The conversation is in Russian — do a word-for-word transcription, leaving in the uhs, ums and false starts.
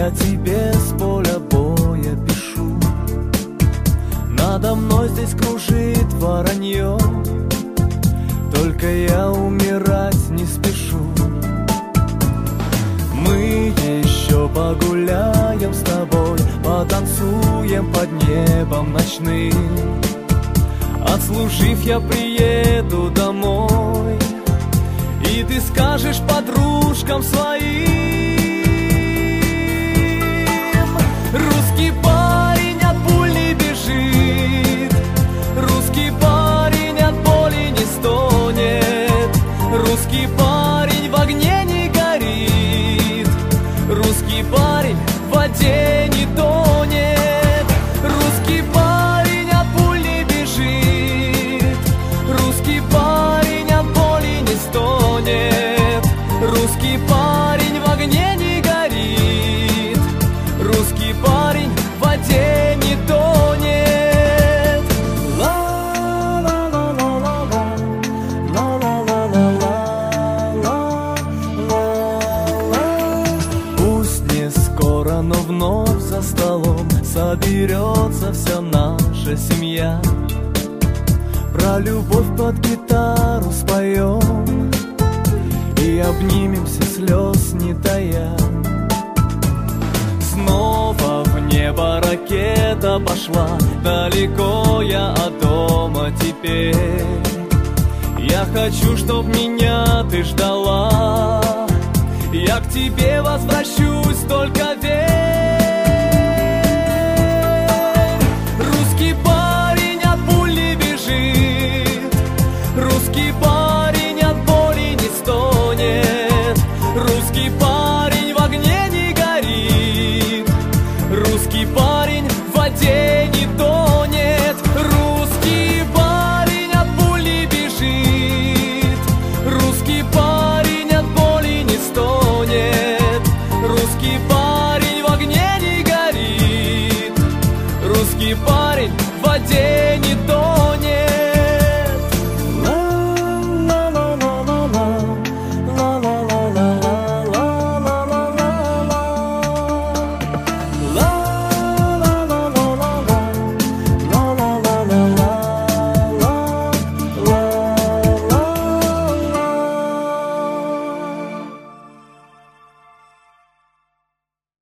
я тебе с поля боя пишу. Надо мной здесь кружит воронье, только я умирать не спешу. Мы еще погуляем с тобой, потанцуем под небом ночным. Отслужив, я приеду домой, и ты скажешь подружкам своим: русский парень от пуль не бежит, русский парень от боли не стонет, русский парень в огне не горит, русский парень в воде не тонет, русский парень от пуль не бежит, русский парень от боли не стонет, русский парень в огне не горит, русский парень в воде не тонет. Пусть не скоро, но вновь за столом соберется вся наша семья. Про любовь под гитару споем и обнимемся, слез не тая. Снова в небо ракета пошла, далеко я от дома теперь. Я хочу, чтоб меня ты ждала, я к тебе возвращаюсь.